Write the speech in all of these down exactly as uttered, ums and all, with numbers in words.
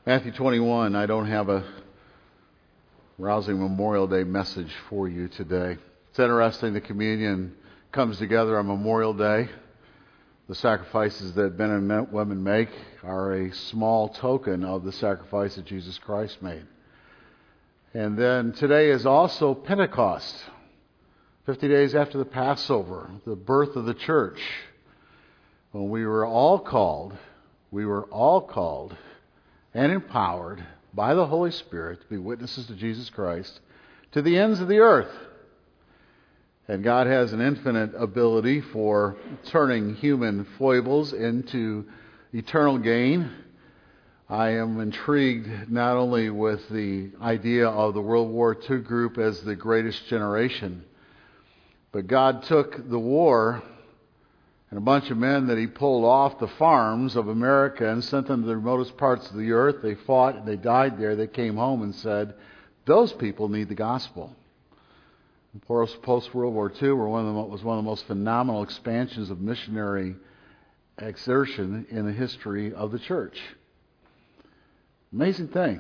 Matthew twenty-one, I don't have a rousing Memorial Day message for you today. It's interesting, the communion comes together on Memorial Day. The sacrifices that men and women make are a small token of the sacrifice that Jesus Christ made. And then today is also Pentecost, fifty days after the Passover, the birth of the church. When we were all called, we were all called and empowered by the Holy Spirit to be witnesses to Jesus Christ to the ends of the earth. And God has an infinite ability for turning human foibles into eternal gain. I am intrigued not only with the idea of the World War Two group as the greatest generation, but God took the war and a bunch of men that he pulled off the farms of America and sent them to the remotest parts of the earth. They fought and they died there. They came home and said, those people need the gospel. Post-World War Two were one of the, was one of the most phenomenal expansions of missionary exertion in the history of the church. Amazing thing.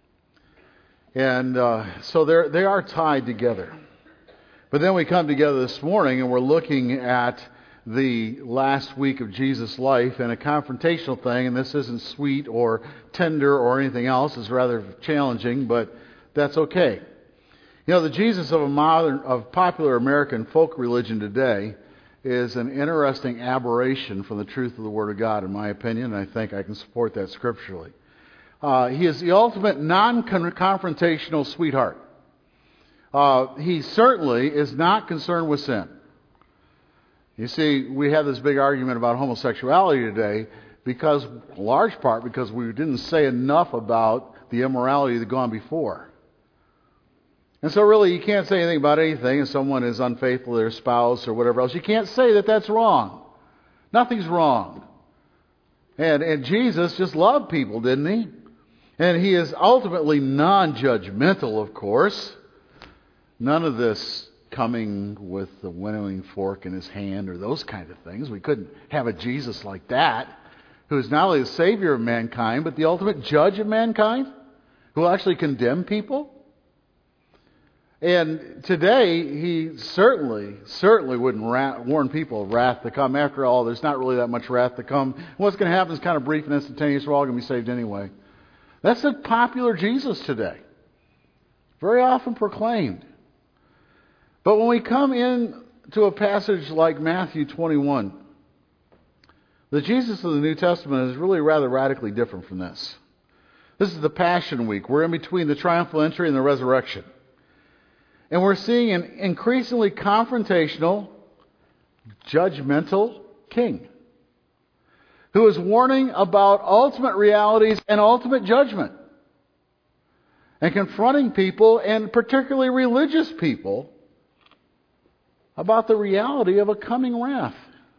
And uh, so they're, they are tied together. But then we come together this morning and we're looking at the last week of Jesus' life and a confrontational thing, and this isn't sweet or tender or anything else. It's rather challenging, but that's okay. You know, the Jesus of a modern, of popular American folk religion today is an interesting aberration from the truth of the Word of God, in my opinion, and I think I can support that scripturally. Uh, he is the ultimate non-confrontational sweetheart. Uh, he certainly is not concerned with sin. You see, we have this big argument about homosexuality today because, in large part, because we didn't say enough about the immorality that had gone before. And so really, you can't say anything about anything if someone is unfaithful to their spouse or whatever else. You can't say that that's wrong. Nothing's wrong. And, and Jesus just loved people, didn't he? And he is ultimately non-judgmental, of course. None of this coming with the winnowing fork in his hand or those kind of things. We couldn't have a Jesus like that, who is not only the Savior of mankind, but the ultimate judge of mankind, who will actually condemn people. And today, he certainly, certainly wouldn't ra- warn people of wrath to come. After all, there's not really that much wrath to come. What's going to happen is kind of brief and instantaneous. We're all going to be saved anyway. That's the popular Jesus today. Very often proclaimed. But when we come in to a passage like Matthew twenty-one, the Jesus of the New Testament is really rather radically different from this. This is the Passion Week. We're in between the triumphal entry and the resurrection. And we're seeing an increasingly confrontational, judgmental king who is warning about ultimate realities and ultimate judgment and confronting people, and particularly religious people, about the reality of a coming wrath.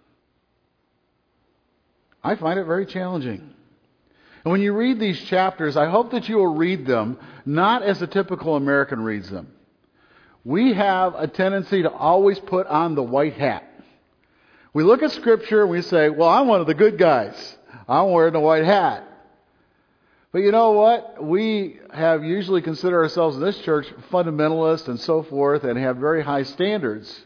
I find it very challenging. And when you read these chapters, I hope that you will read them not as a typical American reads them. We have a tendency to always put on the white hat. We look at Scripture and we say, well, I'm one of the good guys. I'm wearing the white hat. But you know what? We have usually considered ourselves in this church fundamentalists and so forth and have very high standards.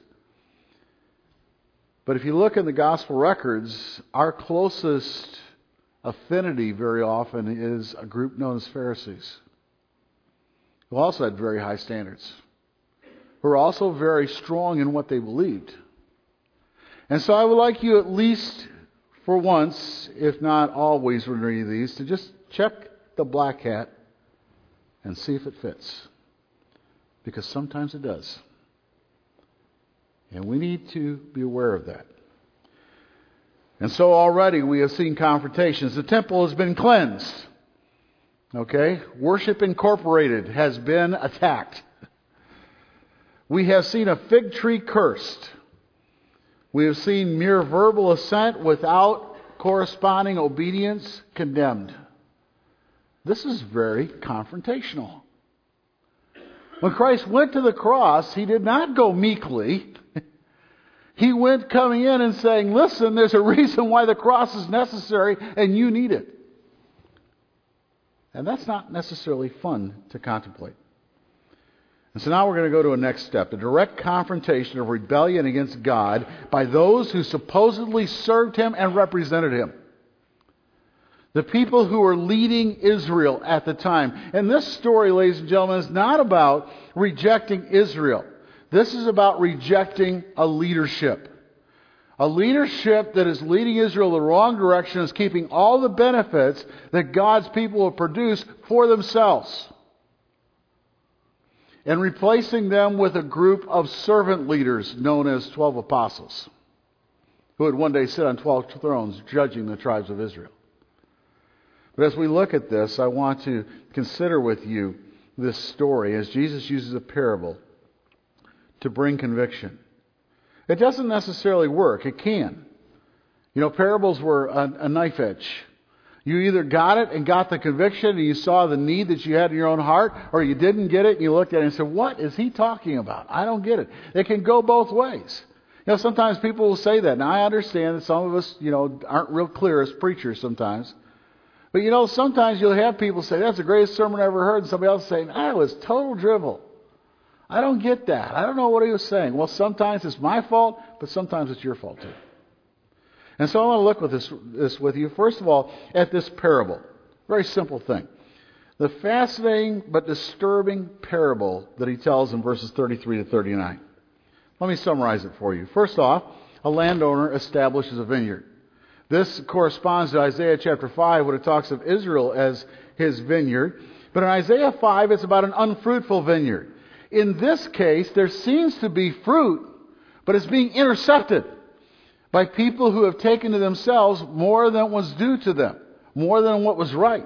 But if you look in the gospel records, our closest affinity very often is a group known as Pharisees, who also had very high standards, who are also very strong in what they believed. And so I would like you, at least for once, if not always when reading these, to just check the black hat and see if it fits. Because sometimes it does. And we need to be aware of that. And so already we have seen confrontations. The temple has been cleansed. Okay? Worship Incorporated has been attacked. We have seen a fig tree cursed. We have seen mere verbal assent without corresponding obedience condemned. This is very confrontational. When Christ went to the cross, he did not go meekly. He went coming in and saying, listen, there's a reason why the cross is necessary and you need it. And that's not necessarily fun to contemplate. And so now we're going to go to a next step, the direct confrontation of rebellion against God by those who supposedly served Him and represented Him. The people who were leading Israel at the time. And this story, ladies and gentlemen, is not about rejecting Israel. This is about rejecting a leadership. A leadership that is leading Israel the wrong direction, is keeping all the benefits that God's people will produce for themselves, and replacing them with a group of servant leaders known as twelve apostles, who would one day sit on twelve thrones judging the tribes of Israel. But as we look at this, I want to consider with you this story as Jesus uses a parable to bring conviction. It doesn't necessarily work. It can. You know, parables were a, a knife edge. You either got it and got the conviction and you saw the need that you had in your own heart, or you didn't get it and you looked at it and said, what is he talking about? I don't get it. It can go both ways. You know, sometimes people will say that. Now, I understand that some of us, you know, aren't real clear as preachers sometimes. But, you know, sometimes you'll have people say, that's the greatest sermon I ever heard. And somebody else saying, that was total drivel. I don't get that. I don't know what he was saying. Well, sometimes it's my fault, but sometimes it's your fault too. And so I want to look with this, this with you, first of all, at this parable. Very simple thing. The fascinating but disturbing parable that he tells in verses thirty-three to thirty-nine. Let me summarize it for you. First off, a landowner establishes a vineyard. This corresponds to Isaiah chapter five, when it talks of Israel as his vineyard. But in Isaiah five, it's about an unfruitful vineyard. In this case, there seems to be fruit, but it's being intercepted by people who have taken to themselves more than was due to them, more than what was right.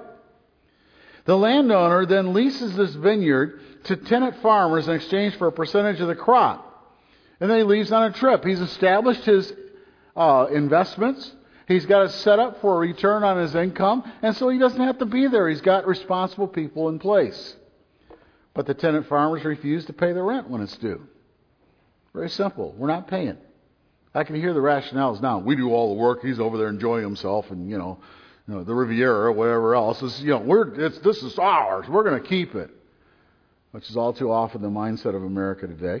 The landowner then leases this vineyard to tenant farmers in exchange for a percentage of the crop. And then he leaves on a trip. He's established his uh, investments. He's got it set up for a return on his income, and so he doesn't have to be there. He's got responsible people in place. But the tenant farmers refuse to pay the rent when it's due. Very simple. We're not paying. I can hear the rationales now. We do all the work. He's over there enjoying himself, and you know, you know the Riviera or whatever else. Is, you know, we're it's this is ours. We're going to keep it, which is all too often the mindset of America today.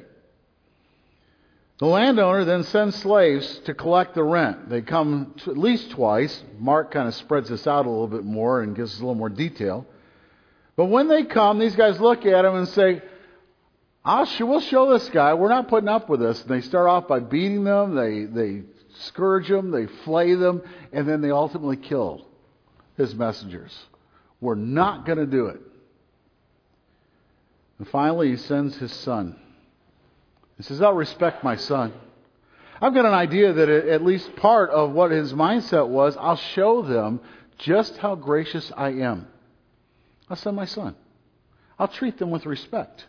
The landowner then sends slaves to collect the rent. They come to at least twice. Mark kind of spreads this out a little bit more and gives us a little more detail. But when they come, these guys look at him and say, I'll sh- we'll show this guy. We're not putting up with this. And they start off by beating them. They, they scourge them. They flay them. And then they ultimately kill his messengers. We're not going to do it. And finally, he sends his son. He says, I'll respect my son. I've got an idea that at least part of what his mindset was, I'll show them just how gracious I am. I'll send my son. I'll treat them with respect.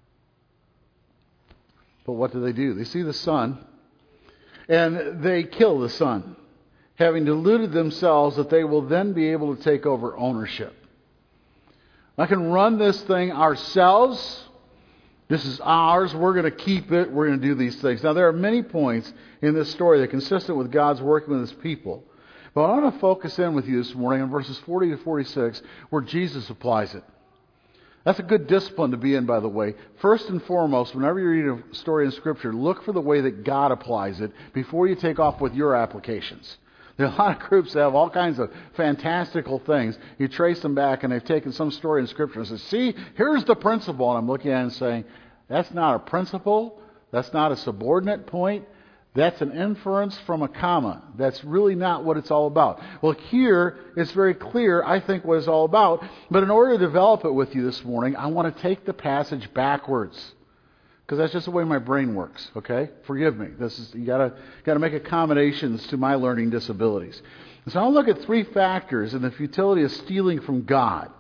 But what do they do? They see the son, and they kill the son, having deluded themselves that they will then be able to take over ownership. I can run this thing ourselves. This is ours. We're going to keep it. We're going to do these things. Now, there are many points in this story that are consistent with God's working with His people. But I want to focus in with you this morning on verses forty to forty-six, where Jesus applies it. That's a good discipline to be in, by the way. First and foremost, whenever you read a story in Scripture, look for the way that God applies it before you take off with your applications. There are a lot of groups that have all kinds of fantastical things. You trace them back, and they've taken some story in Scripture and said, see, here's the principle. And I'm looking at it and saying, that's not a principle. That's not a subordinate point. That's an inference from a comma. That's really not what it's all about. Well, here, it's very clear, I think, what it's all about. But in order to develop it with you this morning, I want to take the passage backwards. Because that's just the way my brain works, okay? Forgive me. This is you gotta gotta make accommodations to my learning disabilities. And so I'll look at three factors in the futility of stealing from God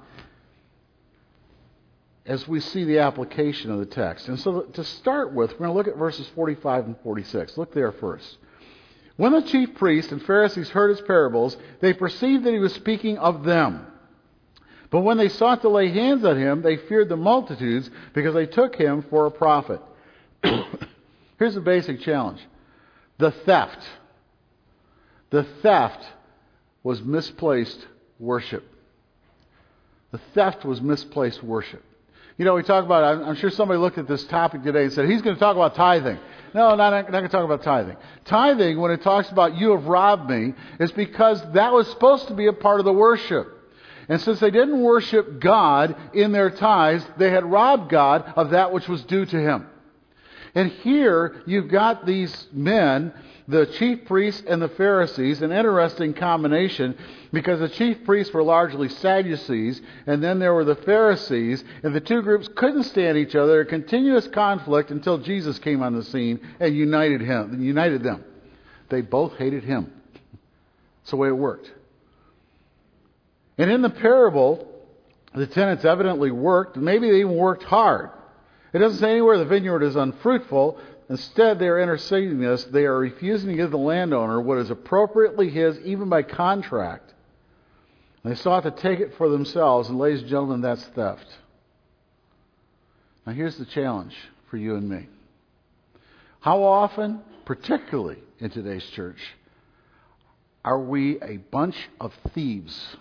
as we see the application of the text. And so to start with, we're going to look at verses forty-five and forty-six. Look there first. When the chief priests and Pharisees heard his parables, they perceived that he was speaking of them. But when they sought to lay hands on him, they feared the multitudes because they took him for a prophet. Here's the basic challenge. The theft. The theft was misplaced worship. The theft was misplaced worship. You know, we talk about, I'm, I'm sure somebody looked at this topic today and said, he's going to talk about tithing. No, not, not going to talk about tithing. Tithing, when it talks about you have robbed me, is because that was supposed to be a part of the worship. And since they didn't worship God in their tithes, they had robbed God of that which was due to Him. And here you've got these men, the chief priests and the Pharisees, an interesting combination, because the chief priests were largely Sadducees, and then there were the Pharisees, and the two groups couldn't stand each other, a continuous conflict until Jesus came on the scene and united him, united them. They both hated Him. That's the way it worked. And in the parable, the tenants evidently worked, maybe they even worked hard. It doesn't say anywhere the vineyard is unfruitful. Instead, they are interceding this. They are refusing to give the landowner what is appropriately his, even by contract. And they sought to take it for themselves. And ladies and gentlemen, that's theft. Now here's the challenge for you and me. How often, particularly in today's church, are we a bunch of thieves?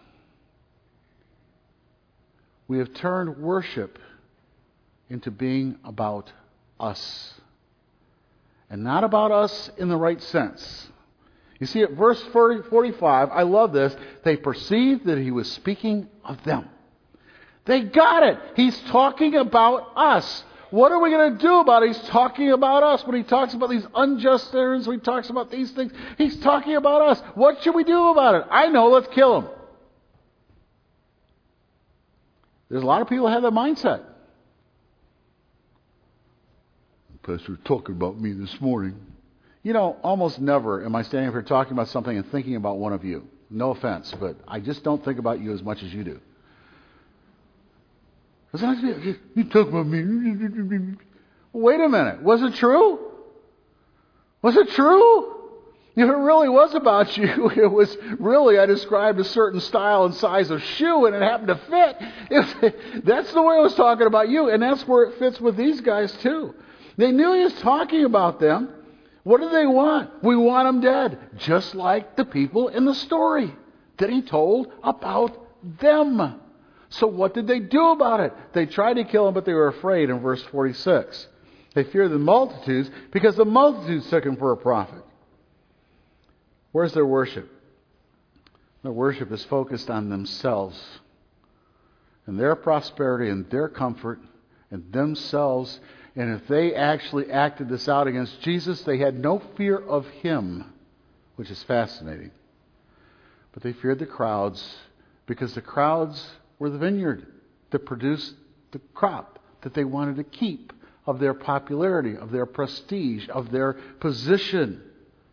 We have turned worship into being about us. And not about us in the right sense. You see, at verse forty-five, I love this. They perceived that He was speaking of them. They got it. He's talking about us. What are we going to do about it? He's talking about us. When He talks about these unjust sinners, when He talks about these things, He's talking about us. What should we do about it? I know, let's kill Him. There's a lot of people who have that mindset. Pastor, talking about me this morning. You know, almost never am I standing up here talking about something and thinking about one of you. No offense, but I just don't think about you as much as you do. You talk about me. Wait a minute. Was it true? Was it true? If it really was about you, it was really, I described a certain style and size of shoe and it happened to fit. If, that's the way I was talking about you, and that's where it fits with these guys too. They knew He was talking about them. What do they want? We want them dead. Just like the people in the story that He told about them. So what did they do about it? They tried to kill Him, but they were afraid in verse forty-six. They feared the multitudes because the multitudes took Him for a prophet. Where's their worship? Their worship is focused on themselves and their prosperity and their comfort and themselves. And if they actually acted this out against Jesus, they had no fear of Him, which is fascinating. But they feared the crowds because the crowds were the vineyard that produced the crop that they wanted to keep of their popularity, of their prestige, of their position.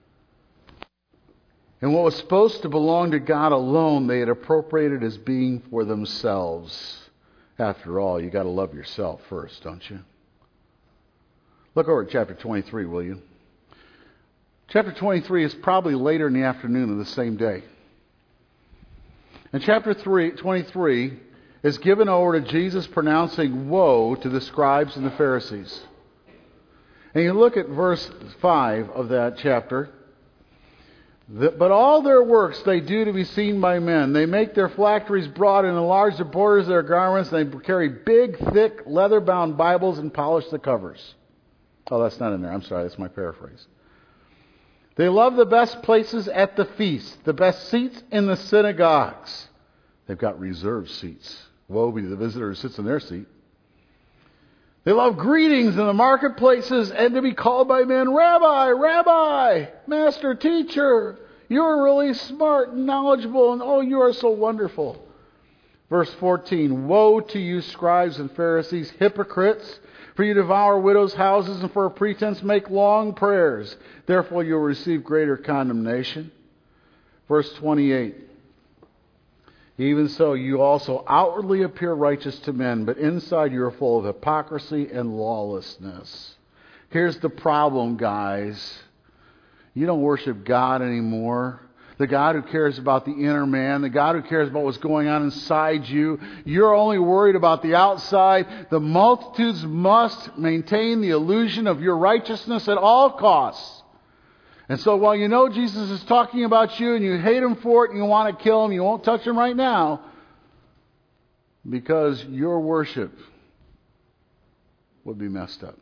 And what was supposed to belong to God alone, they had appropriated as being for themselves. After all, you got to love yourself first, don't you? Look over at chapter twenty-three, will you? Chapter twenty-three is probably later in the afternoon of the same day. And chapter twenty-three is given over to Jesus pronouncing woe to the scribes and the Pharisees. And you look at verse five of that chapter. But all their works they do to be seen by men. They make their phylacteries broad and enlarge the borders of their garments. They carry big, thick, leather-bound Bibles and polish the covers. Oh, that's not in there. I'm sorry. That's my paraphrase. They love the best places at the feast, the best seats in the synagogues. They've got reserved seats. Woe be to the visitor who sits in their seat. They love greetings in the marketplaces and to be called by men, Rabbi, Rabbi, Master, Teacher. You are really smart and knowledgeable, and oh, you are so wonderful. Verse fourteen, woe to you, scribes and Pharisees, hypocrites! For you devour widows' houses and for a pretense make long prayers. Therefore you will receive greater condemnation. Verse twenty-eight. Even so, you also outwardly appear righteous to men, but inside you are full of hypocrisy and lawlessness. Here's the problem, guys. You don't worship God anymore. The God who cares about the inner man, the God who cares about what's going on inside you. You're only worried about the outside. The multitudes must maintain the illusion of your righteousness at all costs. And so while you know Jesus is talking about you and you hate Him for it and you want to kill Him, you won't touch Him right now. because your worship would be messed up.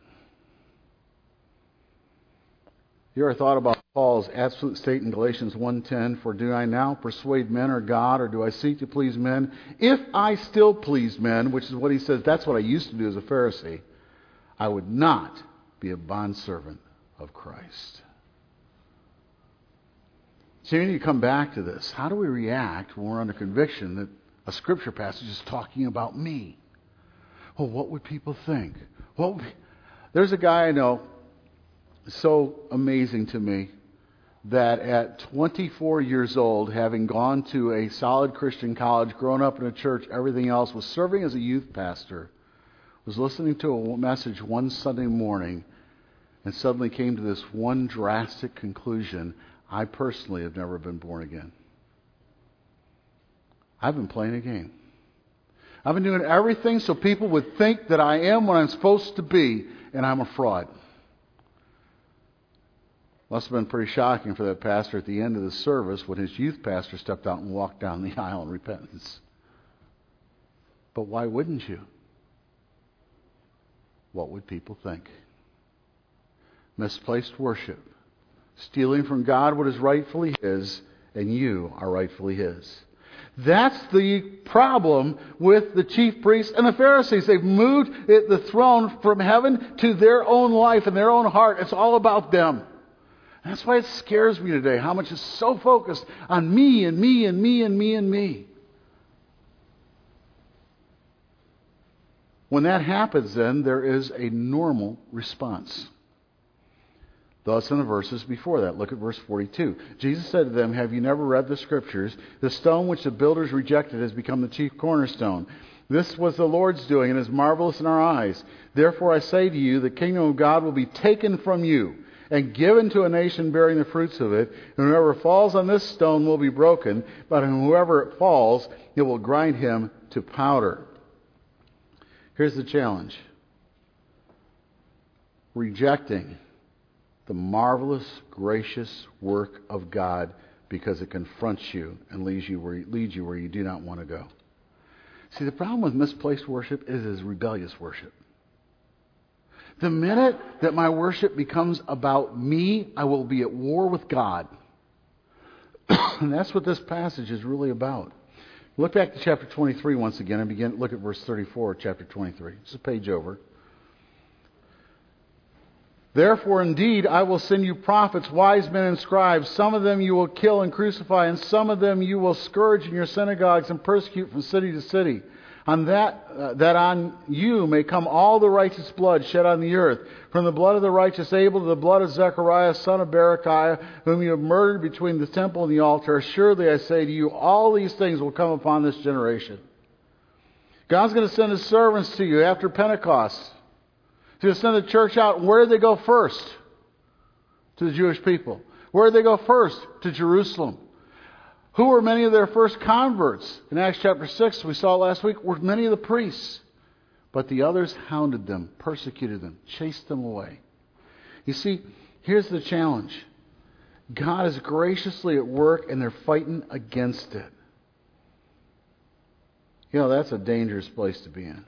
You ever thought about Paul's absolute state in Galatians one ten, for do I now persuade men or God, or do I seek to please men? If I still please men, which is what he says, that's what I used to do as a Pharisee, I would not be a bondservant of Christ. So you need to come back to this. How do we react when we're under conviction that a scripture passage is talking about me? Well, what would people think? What would... There's a guy I know, so amazing to me, that at twenty-four years old, having gone to a solid Christian college, grown up in a church, everything else, was serving as a youth pastor, was listening to a message one Sunday morning, and suddenly came to this one drastic conclusion: I personally have never been born again. I've been playing a game. I've been doing everything so people would think that I am what I'm supposed to be, and I'm a fraud. Must have been pretty shocking for that pastor at the end of the service when his youth pastor stepped out and walked down the aisle in repentance. But why wouldn't you? What would people think? Misplaced worship. Stealing from God what is rightfully His, and you are rightfully His. That's the problem with the chief priests and the Pharisees. They've moved it, the throne from heaven to their own life and their own heart. It's all about them. And that's why it scares me today, how much is so focused on me and me and me and me and me. When that happens, then, there is a normal response. Thus, in the verses before that, look at verse forty-two. Jesus said to them, have you never read the Scriptures? The stone which the builders rejected has become the chief cornerstone. This was the Lord's doing, and is marvelous in our eyes. Therefore I say to you, the kingdom of God will be taken from you, and given to a nation bearing the fruits of it. And whoever falls on this stone will be broken, but on whoever it falls, it will grind him to powder. Here's the challenge. Rejecting the marvelous, gracious work of God because it confronts you and leads you where, leads you where you do not want to go. See, the problem with misplaced worship is, is rebellious worship. The minute that my worship becomes about me, I will be at war with God. And that's what this passage is really about. Look back to chapter twenty-three once again and begin. Look at verse thirty-four of chapter twenty-three. Just a page over. Therefore, indeed, I will send you prophets, wise men and scribes. Some of them you will kill and crucify, and some of them you will scourge in your synagogues and persecute from city to city. On that, uh, that on you may come all the righteous blood shed on the earth, from the blood of the righteous Abel to the blood of Zechariah, son of Berechiah, whom you have murdered between the temple and the altar. Assuredly, I say to you, all these things will come upon this generation. God's going to send His servants to you after Pentecost. He's going to send the church out. Where did they go first? To the Jewish people. Where did they go first? To Jerusalem. Who were many of their first converts? In Acts chapter six, we saw last week, were many of the priests. But the others hounded them, persecuted them, chased them away. You see, here's the challenge. God is graciously at work, and they're fighting against it. You know, that's a dangerous place to be in.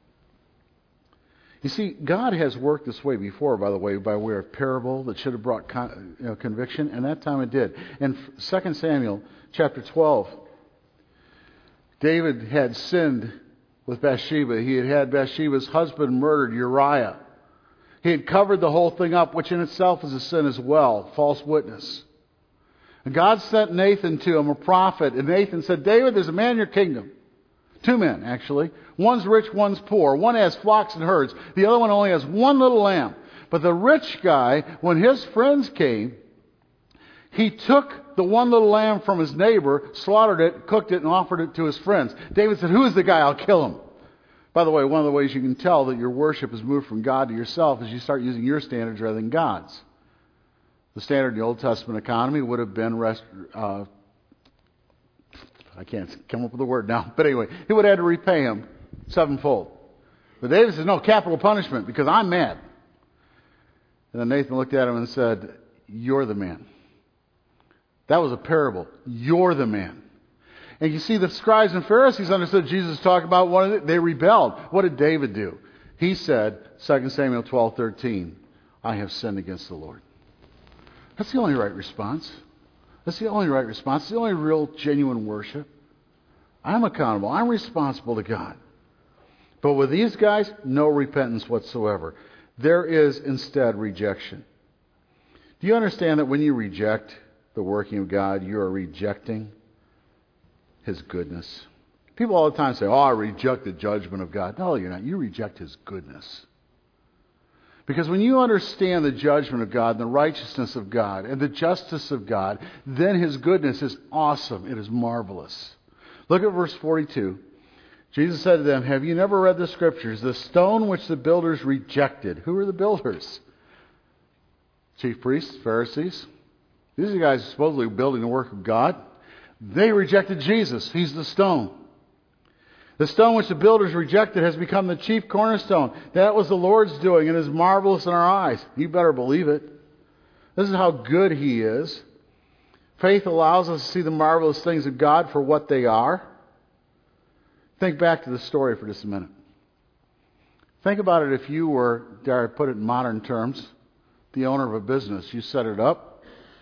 You see, God has worked this way before, by the way, by way of parable that should have brought con- you know, conviction, and that time it did. In Second Samuel chapter twelve, David had sinned with Bathsheba. He had had Bathsheba's husband murdered, Uriah. He had covered the whole thing up, which in itself is a sin as well, false witness. And God sent Nathan to him, a prophet, and Nathan said, David, there's a man in your kingdom. Two men, actually. One's rich, one's poor. One has flocks and herds. The other one only has one little lamb. But the rich guy, when his friends came, he took the one little lamb from his neighbor, slaughtered it, cooked it, and offered it to his friends. David said, who is the guy? I'll kill him. By the way, one of the ways you can tell that your worship has moved from God to yourself is you start using your standards rather than God's. The standard in the Old Testament economy would have been rest, uh, I can't come up with a word now. But anyway, he would have had to repay him sevenfold. But David says, no, capital punishment, because I'm mad. And then Nathan looked at him and said, you're the man. That was a parable. You're the man. And you see, the scribes and Pharisees understood Jesus talking about one of the, they rebelled. What did David do? He said, Second Samuel twelve thirteen, I have sinned against the Lord. That's the only right response. That's the only right response. It's the only real, genuine worship. I'm accountable. I'm responsible to God. But with these guys, no repentance whatsoever. There is instead rejection. Do you understand that when you reject the working of God, you are rejecting His goodness? People all the time say, oh, I reject the judgment of God. No, you're not. You reject His goodness. Because when you understand the judgment of God and the righteousness of God and the justice of God, then His goodness is awesome. It is marvelous. Look at verse forty-two. Jesus said to them, have you never read the Scriptures? The stone which the builders rejected. Who are the builders? Chief priests, Pharisees. These are the guys supposedly building the work of God. They rejected Jesus. He's the stone. The stone which the builders rejected has become the chief cornerstone. That was the Lord's doing and is marvelous in our eyes. You better believe it. This is how good He is. Faith allows us to see the marvelous things of God for what they are. Think back to the story for just a minute. Think about it if you were, dare I put it in modern terms, the owner of a business. You set it up.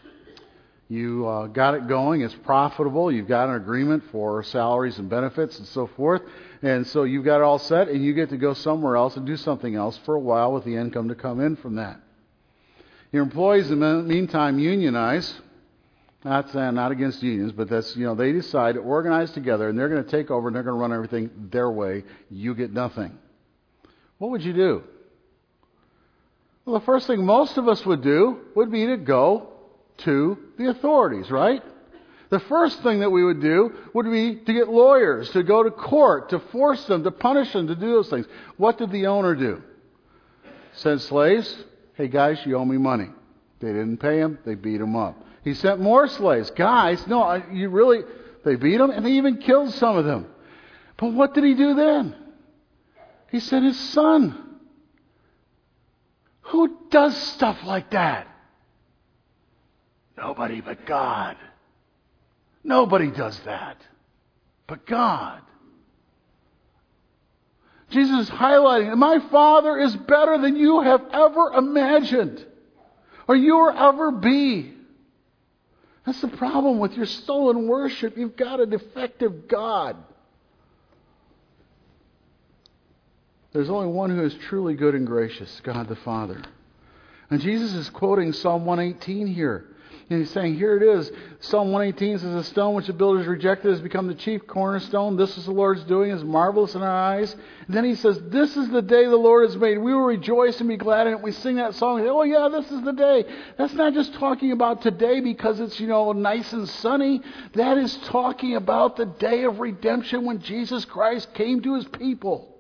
You uh, got it going. It's profitable. You've got an agreement for salaries and benefits and so forth. And so you've got it all set, and you get to go somewhere else and do something else for a while with the income to come in from that. Your employees, in the meantime, unionize. Not uh, not against unions, but that's, you know, they decide to organize together, and they're going to take over, and they're going to run everything their way. You get nothing. What would you do? Well, the first thing most of us would do would be to go to the authorities, right? The first thing that we would do would be to get lawyers, to go to court, to force them, to punish them, to do those things. What did the owner do? Sent slaves. Hey, guys, you owe me money. They didn't pay him. They beat him up. He sent more slaves. Guys, no, you really, they beat them, and they even killed some of them. But what did he do then? He sent his son. Who does stuff like that? Nobody but God. Nobody does that but God. Jesus is highlighting, my Father is better than you have ever imagined or you will ever be. That's the problem with your stolen worship. You've got a defective God. There's only one who is truly good and gracious, God the Father. And Jesus is quoting Psalm one eighteen here. And He's saying, here it is. Psalm one eighteen says, the stone which the builders rejected has become the chief cornerstone. This is the Lord's doing. It is marvelous in our eyes. And then He says, this is the day the Lord has made. We will rejoice and be glad in it. We sing that song and say, oh yeah, this is the day. That's not just talking about today because it's, you know, nice and sunny. That is talking about the day of redemption when Jesus Christ came to His people.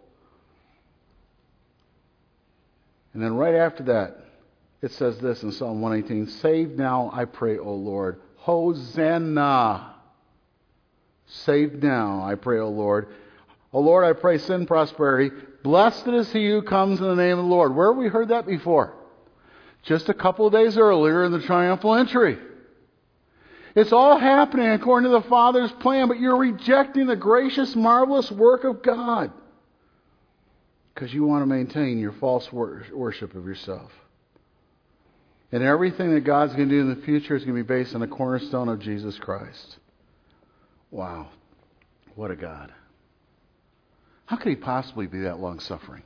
And then right after that, it says this in Psalm one eighteen, save now, I pray, O Lord. Hosanna. Save now, I pray, O Lord. O Lord, I pray, send prosperity. Blessed is he who comes in the name of the Lord. Where have we heard that before? Just a couple of days earlier in the triumphal entry. It's all happening according to the Father's plan, but you're rejecting the gracious, marvelous work of God because you want to maintain your false worship of yourself. And everything that God's going to do in the future is going to be based on the cornerstone of Jesus Christ. Wow. What a God. How could He possibly be that long-suffering?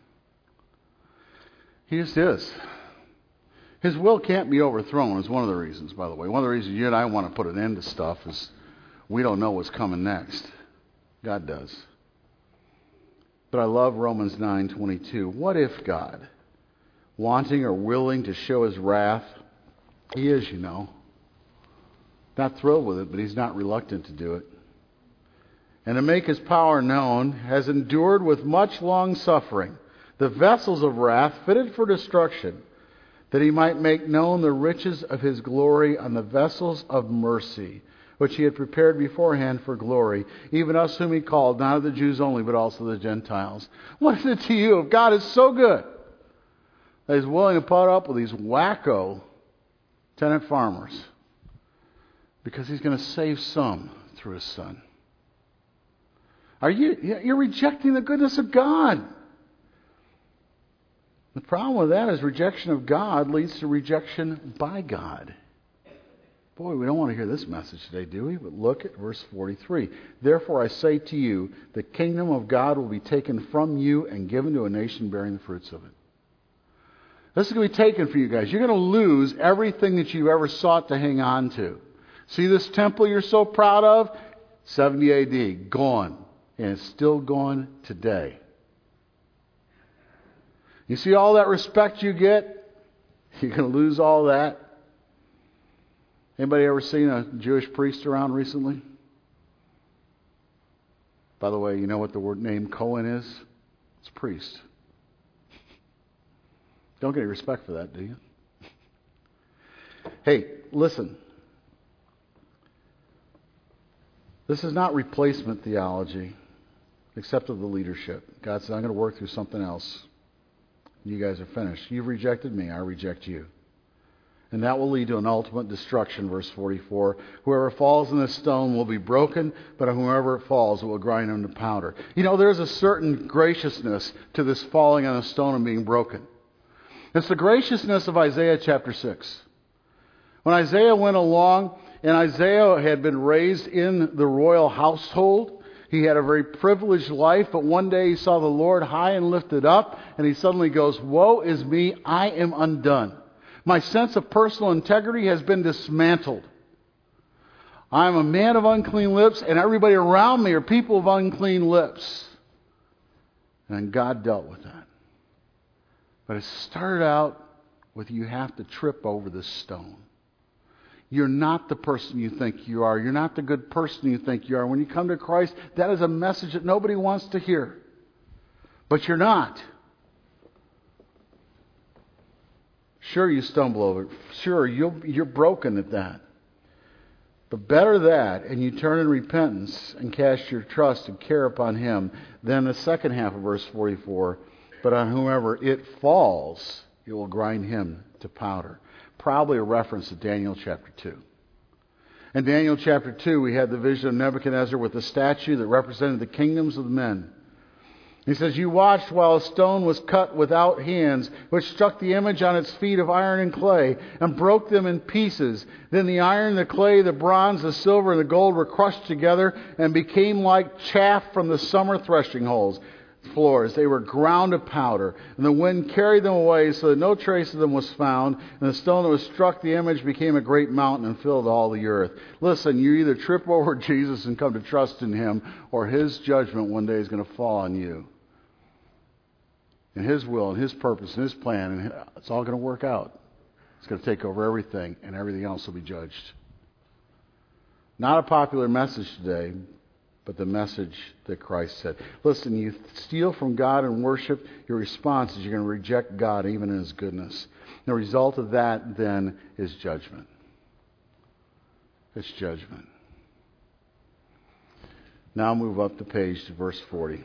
He just is. His will can't be overthrown is one of the reasons, by the way. One of the reasons you and I want to put an end to stuff is we don't know what's coming next. God does. But I love Romans nine twenty-two. What if God, wanting or willing to show His wrath, He is, you know, not thrilled with it, but He's not reluctant to do it, and to make His power known, has endured with much long suffering the vessels of wrath fitted for destruction, that He might make known the riches of His glory on the vessels of mercy, which He had prepared beforehand for glory, even us whom He called, not of the Jews only, but also the Gentiles. What is it to you if God is so good that He's willing to put up with these wacko tenant farmers because He's going to save some through His Son? Are you, you're rejecting the goodness of God. The problem with that is rejection of God leads to rejection by God. Boy, we don't want to hear this message today, do we? But look at verse forty-three. Therefore I say to you, the kingdom of God will be taken from you and given to a nation bearing the fruits of it. This is going to be taken for you guys. You're going to lose everything that you've ever sought to hang on to. See this temple you're so proud of? seventy A D, gone. And it's still gone today. You see all that respect you get? You're going to lose all that. Anybody ever seen a Jewish priest around recently? By the way, you know what the word name Cohen is? It's priest. Don't get any respect for that, do you? Hey, listen. This is not replacement theology, except of the leadership. God said, I'm going to work through something else. You guys are finished. You've rejected me. I reject you. And that will lead to an ultimate destruction, verse forty-four. Whoever falls in this stone will be broken, but whoever falls will grind him to powder. You know, there's a certain graciousness to this falling on a stone and being broken. It's the graciousness of Isaiah chapter six. When Isaiah went along, and Isaiah had been raised in the royal household, he had a very privileged life, but one day he saw the Lord high and lifted up, and he suddenly goes, woe is me, I am undone. My sense of personal integrity has been dismantled. I'm a man of unclean lips, and everybody around me are people of unclean lips. And God dealt with that. But it started out with you have to trip over this stone. You're not the person you think you are. You're not the good person you think you are. When you come to Christ, that is a message that nobody wants to hear. But you're not. Sure, you stumble over it. Sure, you'll, you're broken at that. But better that, and you turn in repentance and cast your trust and care upon Him, than the second half of verse forty-four. But on whomever it falls, it will grind him to powder. Probably a reference to Daniel chapter two. In Daniel chapter two, we had the vision of Nebuchadnezzar with the statue that represented the kingdoms of men. He says, you watched while a stone was cut without hands, which struck the image on its feet of iron and clay, and broke them in pieces. Then the iron, the clay, the bronze, the silver, and the gold were crushed together, and became like chaff from the summer threshing holes. Floors. They were ground to powder, and the wind carried them away so that no trace of them was found, and the stone that was struck the image became a great mountain and filled all the earth. Listen, you either trip over Jesus and come to trust in Him, or His judgment one day is going to fall on you. And His will and His purpose and His plan, and it's all going to work out. It's going to take over everything, and everything else will be judged. Not a popular message today, but the message that Christ said. Listen, you steal from God and worship, your response is you're going to reject God even in His goodness. The result of that, then, is judgment. It's judgment. Now move up the page to verse forty.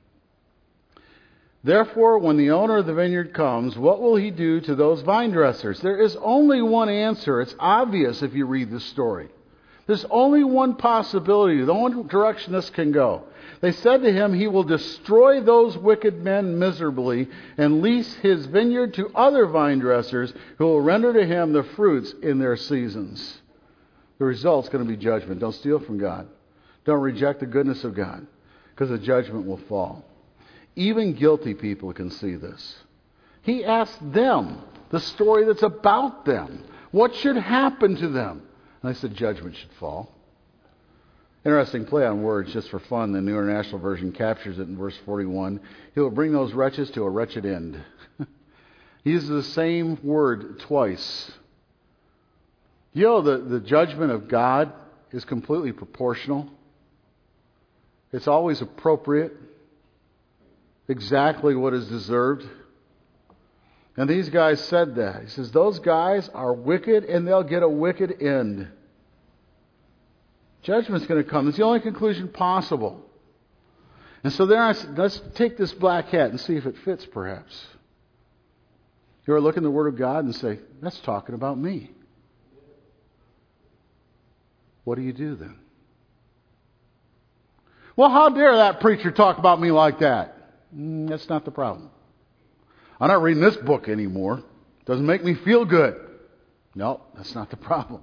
Therefore, when the owner of the vineyard comes, what will he do to those vine dressers? There is only one answer. It's obvious if you read the story. There's only one possibility, the only direction this can go. They said to him, he will destroy those wicked men miserably and lease his vineyard to other vine dressers who will render to him the fruits in their seasons. The result's going to be judgment. Don't steal from God. Don't reject the goodness of God, because the judgment will fall. Even guilty people can see this. He asked them the story that's about them. What should happen to them? And I said judgment should fall. Interesting play on words just for fun. The New International Version captures it in verse forty-one. He will bring those wretches to a wretched end. He uses the same word twice. You know, the, the judgment of God is completely proportional. It's always appropriate. Exactly what is deserved. And these guys said that. He says, those guys are wicked and they'll get a wicked end. Judgment's going to come. It's the only conclusion possible. And so there I said, let's take this black hat and see if it fits perhaps. You ever look in the Word of God and say, that's talking about me. What do you do then? Well, how dare that preacher talk about me like that? Mm, that's not the problem. I'm not reading this book anymore. It doesn't make me feel good. No, that's not the problem.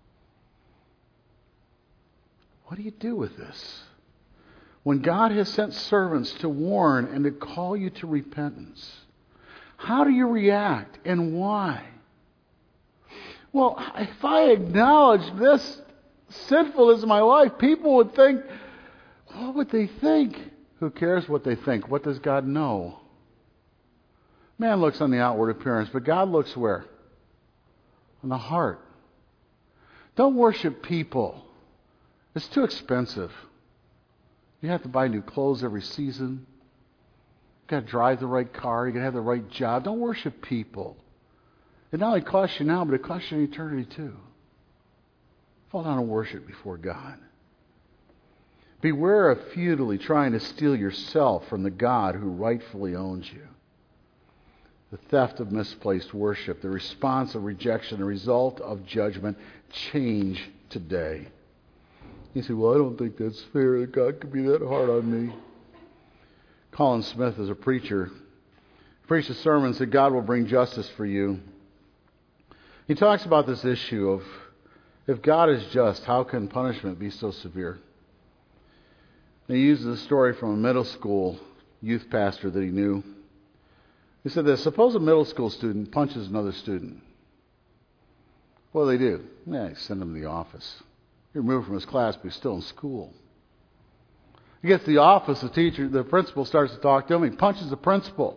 What do you do with this? When God has sent servants to warn and to call you to repentance, how do you react and why? Well, if I acknowledge this sinfulness in my life, people would think, what would they think? Who cares what they think? What does God know? Man looks on the outward appearance, but God looks where? On the heart. Don't worship people. It's too expensive. You have to buy new clothes every season. You've got to drive the right car. You've got to have the right job. Don't worship people. It not only costs you now, but it costs you in eternity too. Fall down and worship before God. Beware of futilely trying to steal yourself from the God who rightfully owns you. The theft of misplaced worship, the response of rejection, the result of judgment, change today. You say, well, I don't think that's fair that God could be that hard on me. Colin Smith is a preacher. He preached a sermon that God will bring justice for you. He talks about this issue of, if God is just, how can punishment be so severe? And he uses a story from a middle school youth pastor that he knew. He said this: suppose a middle school student punches another student. What do they do? Yeah, they send him to the office. He's removed from his class, but he's still in school. He gets to the office, the teacher, the principal starts to talk to him. He punches the principal.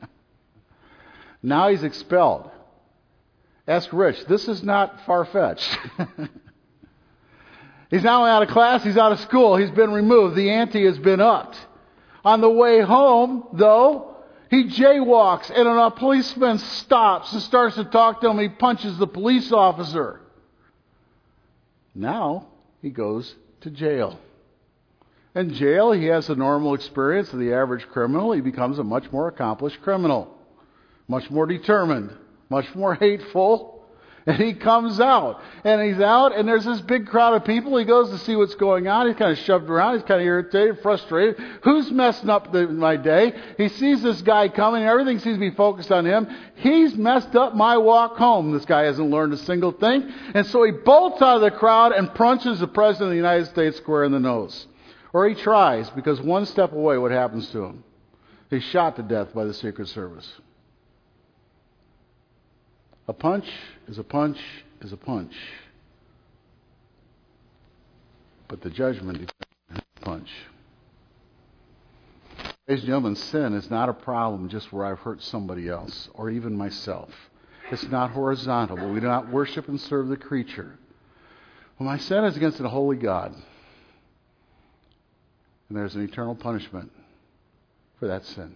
Now he's expelled. Ask Rich. This is not far-fetched. He's not only out of class, he's out of school. He's been removed. The ante has been upped. On the way home, though, he jaywalks, and a policeman stops and starts to talk to him. He punches the police officer. Now he goes to jail. In jail, he has the normal experience of the average criminal. He becomes a much more accomplished criminal, much more determined, much more hateful. And he comes out. And he's out, and there's this big crowd of people. He goes to see what's going on. He's kind of shoved around. He's kind of irritated, frustrated. Who's messing up the, my day? He sees this guy coming, and everything seems to be focused on him. He's messed up my walk home. This guy hasn't learned a single thing. And so he bolts out of the crowd and punches the President of the United States square in the nose. Or he tries, because one step away, what happens to him? He's shot to death by the Secret Service. A punch is a punch is a punch. But the judgment is a punch. Ladies and gentlemen, sin is not a problem just where I've hurt somebody else or even myself. It's not horizontal, but we do not worship and serve the creature. When my sin is against a holy God, and there's an eternal punishment for that sin.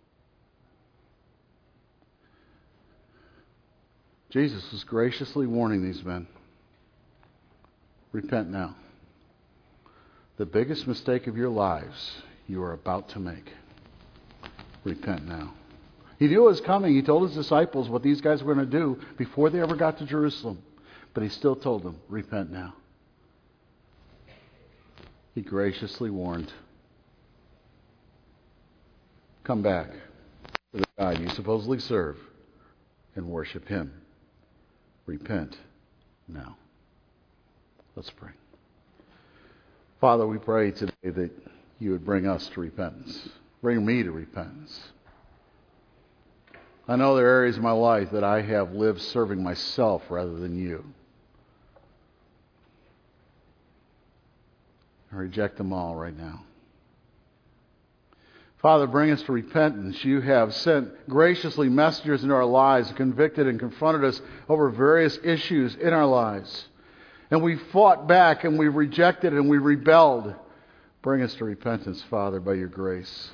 Jesus was graciously warning these men, repent now. The biggest mistake of your lives you are about to make. Repent now. He knew it was coming. He told his disciples what these guys were going to do before they ever got to Jerusalem. But he still told them, repent now. He graciously warned, come back to the God you supposedly serve and worship Him. Repent now. Let's pray. Father, we pray today that you would bring us to repentance. Bring me to repentance. I know there are areas of my life that I have lived serving myself rather than you. I reject them all right now. Father, bring us to repentance. You have sent graciously messengers into our lives, convicted and confronted us over various issues in our lives. And we fought back and we rejected and we rebelled. Bring us to repentance, Father, by your grace.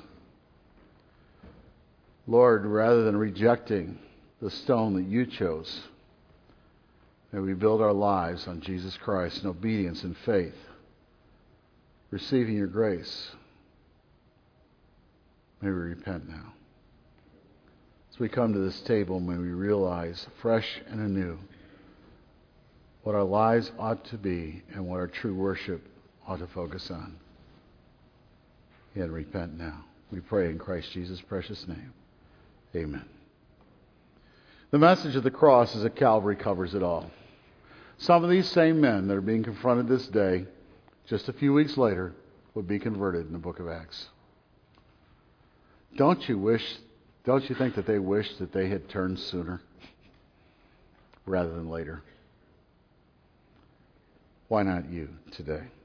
Lord, rather than rejecting the stone that you chose, may we build our lives on Jesus Christ in obedience and faith, receiving your grace. May we repent now. As we come to this table, may we realize fresh and anew what our lives ought to be and what our true worship ought to focus on. and repent now. We pray in Christ Jesus' precious name. Amen. The message of the cross is that Calvary covers it all. Some of these same men that are being confronted this day, just a few weeks later, would be converted in the book of Acts. Don't you wish, don't you think that they wish that they had turned sooner rather than later? Why not you today?